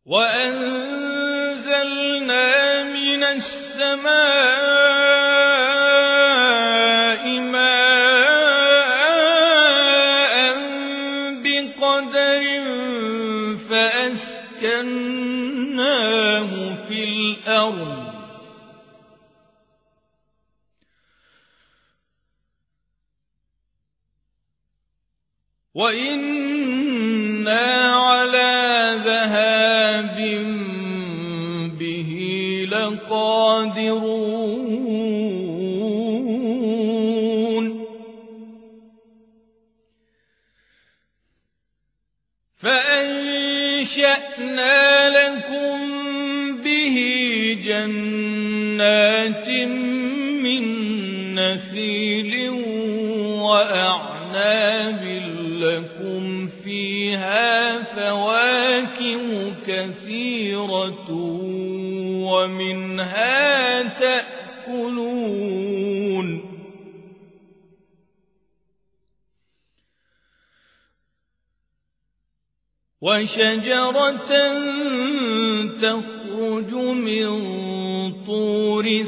وأنزلنا من السماء ماء بقدر فأسكناه في الأرض وإنا على ذهاب به لقادرون فأنشأنا لكم به جنات من نخيل وأعناب لكم فيها فواكه كثيرة ومنها تأكلون وشجرة تخرج من طور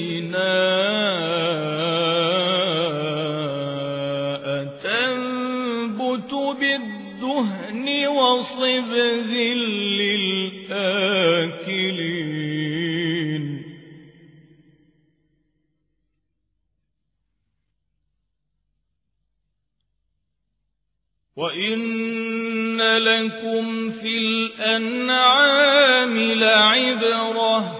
سيناء تنبت بالدهن وصبغ للآكلين وإن لكم في الأنعام لعبرة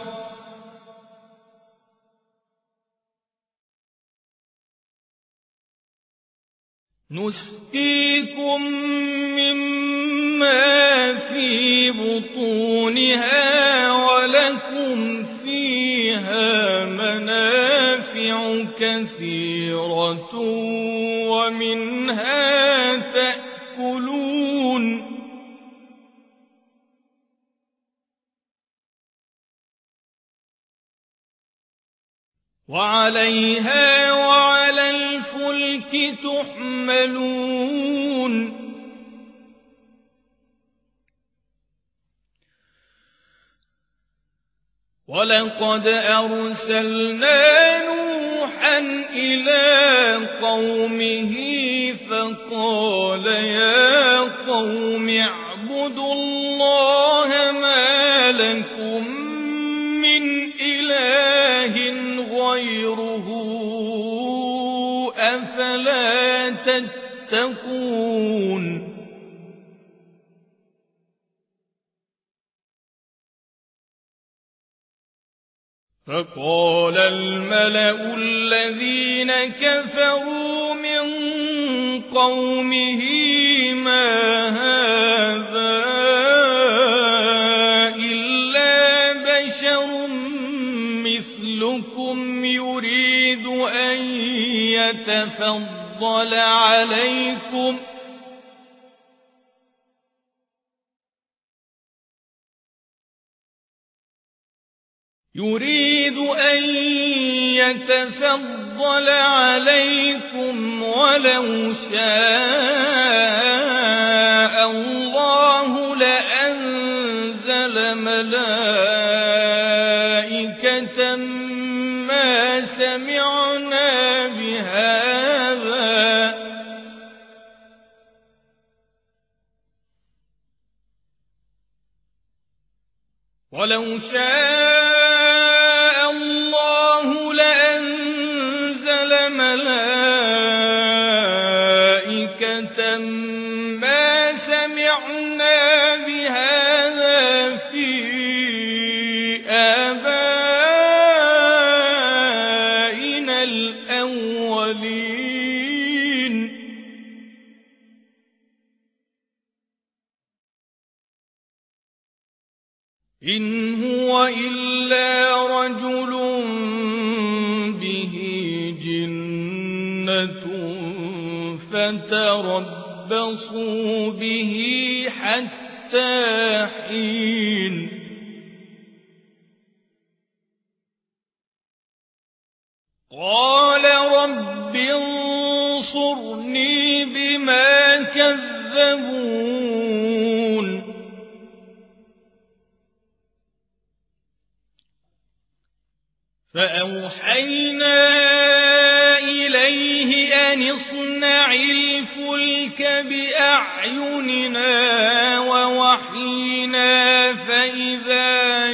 نسقيكم مما في بطونها ولكم فيها منافع كثيرة ومنها تأكلون وعليها وعلى الفلك تحملون ولقد أرسلنا نوحا إلى قومه فقال يا قوم اعبدوا الله ما لكم من إله غيره أفلا تتقون فقال الملأ الذين كفروا من قومه ما هذا إلا بشر مثلكم يريد أن يتفضل عليكم ولو شاء الله لأنزل ملائكة ما سمعنا بهذا ولو شاء الله لأنزل ملائكة ما سمعنا بهذا في آبائنا الأولين إن هو إلا رجل به جنة فتربصوا به حتى حين قال رب انصرني بما كذبون فأوحينا إليه أن اصنع الفلك بأعيننا ووحينا فإذا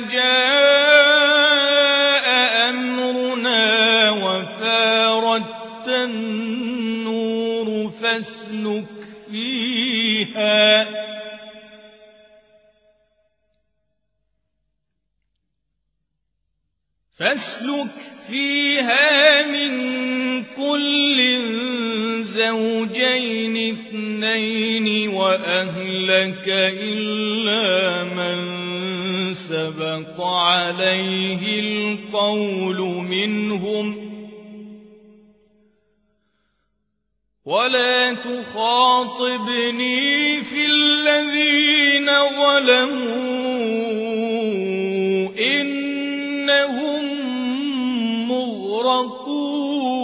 جاء أمرنا وفارت النور فاسلك فيها من كل زوجين اثنين وأهلك إلا من سبق عليه القول منهم ولا تخاطبني في الذين ظلموا إنهم مغرقون.